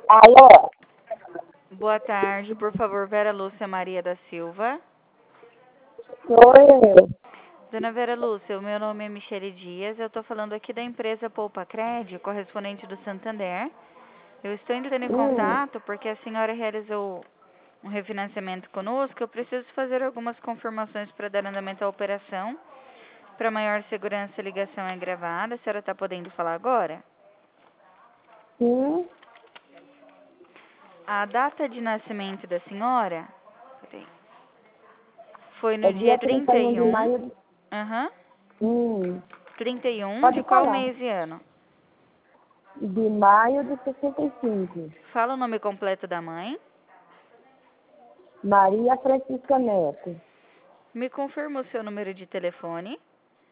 Alô? Boa tarde, por favor, Vera Lúcia Maria da Silva. Sou eu. Dona Vera Lúcia, o meu nome é Michele Dias, eu estou falando aqui da empresa Poupa Cred, correspondente do Santander. Eu estou entrando em contato porque a senhora realizou um refinanciamento conosco. Eu preciso fazer algumas confirmações para dar andamento à operação. Para maior segurança, a ligação é gravada. A senhora está podendo falar agora? Sim. A data de nascimento da senhora foi É no dia dia 31 de 31. maio. Aham. Hum. 31 de Pode qual falar. mês e ano? De maio de 65. Fala o nome completo da mãe. Maria Francisca Neto. Me confirma o seu número de telefone.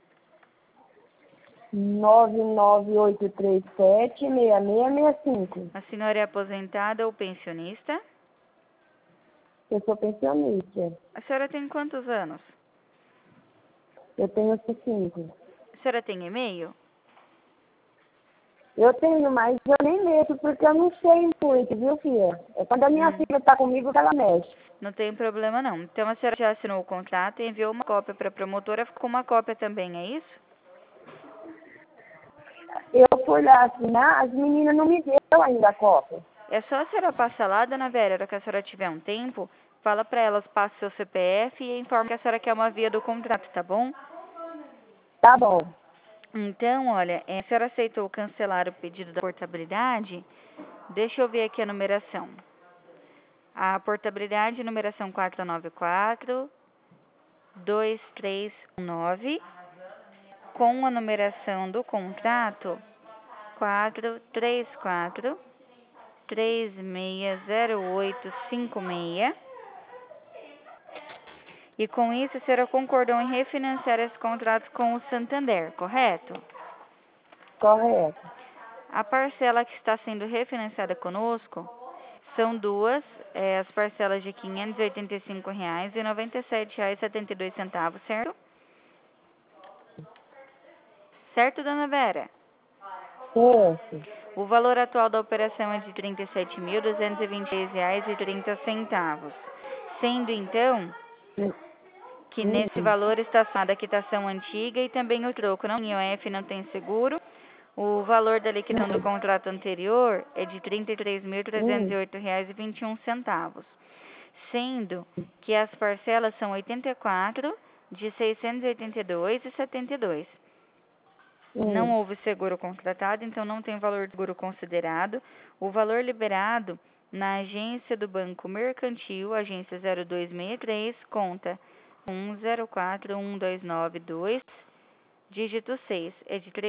99837-6665. A senhora é aposentada ou pensionista? Eu sou pensionista. A senhora tem quantos anos? Eu tenho 5. A senhora tem e-mail? Eu tenho, mas eu nem mexo porque eu não sei muito, viu, filha? É quando a minha filha tá comigo que ela mexe. Não tem problema não. Então a senhora já assinou o contrato e enviou uma cópia para a promotora, ficou uma cópia também, é isso? Eu fui lá assinar, as meninas não me deu ainda a cópia. É só a senhora passar lá, dona Vera, a hora que a senhora tiver um tempo, fala para elas, passe seu CPF e informe que a senhora quer uma via do contrato, tá bom? Tá bom. Então, olha, a senhora aceitou cancelar o pedido da portabilidade? Deixa eu ver aqui a numeração. A portabilidade, numeração 494-2319, com a numeração do contrato 434-360856. E com isso, a senhora concordou em refinanciar esse contrato com o Santander, correto? Correto. A parcela que está sendo refinanciada conosco são duas, as parcelas de R$ 585,00 e R$ 97,72, certo? Certo, dona Vera? Certo. O valor atual da operação é de R$ 37.226,30, sendo então que nesse valor está somada a quitação antiga e também o troco. Não, IOF não tem seguro. O valor da liquidação do contrato anterior é de R$ 33.308,21, sendo que as parcelas são 84 de 682,72. Não houve seguro contratado, então não tem valor de seguro considerado. O valor liberado na agência do Banco Mercantil, agência 0263, conta 10412992, dígito 6, é de R$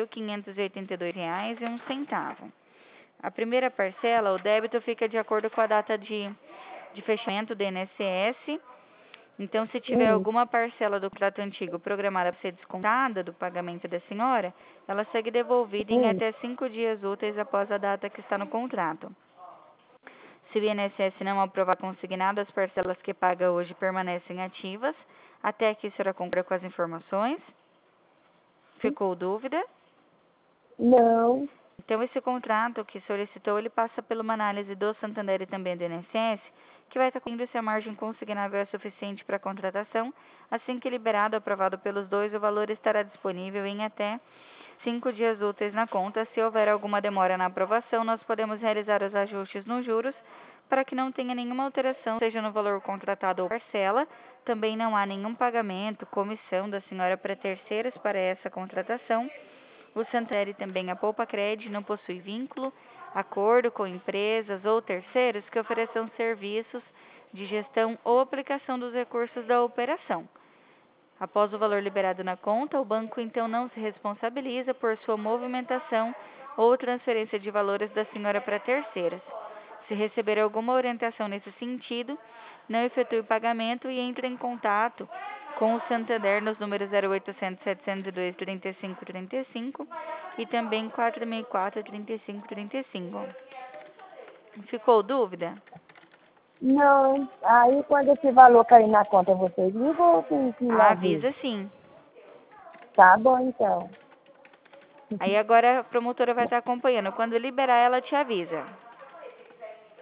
3.582,01. A primeira parcela, o débito fica de acordo com a data de fechamento do INSS. Então, se tiver alguma parcela do contrato antigo programada para ser descontada do pagamento da senhora, ela segue devolvida em até 5 dias úteis após a data que está no contrato. Se o INSS não aprovar consignado, as parcelas que paga hoje permanecem ativas. Até aqui a senhora concorda com as informações? Ficou dúvida? Não. Então, esse contrato que solicitou, ele passa por uma análise do Santander e também do INSS, que vai estar concluindo se a margem consignável é suficiente para a contratação. Assim que liberado, aprovado pelos dois, o valor estará disponível em até 5 dias úteis na conta. Se houver alguma demora na aprovação, nós podemos realizar os ajustes nos juros para que não tenha nenhuma alteração, seja no valor contratado ou parcela. Também não há nenhum pagamento, comissão da senhora para terceiros para essa contratação. O Santander e também a Poupa Cred não possui vínculo, acordo com empresas ou terceiros que ofereçam serviços de gestão ou aplicação dos recursos da operação. Após o valor liberado na conta, o banco então não se responsabiliza por sua movimentação ou transferência de valores da senhora para terceiras. Se receber alguma orientação nesse sentido, não efetue o pagamento e entre em contato com o Santander nos números 0800 702 3535 e também 464 3535. Ficou dúvida? Não. Aí quando esse valor cair na conta, vocês ligam ou tem que ir Avisa sim. Tá bom, então. Aí agora a promotora vai estar acompanhando. Quando liberar, ela te avisa.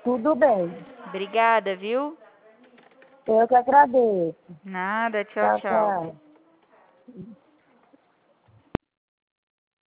Tudo bem. Obrigada, viu? Eu que agradeço. Nada, tchau, tchau. Tchau.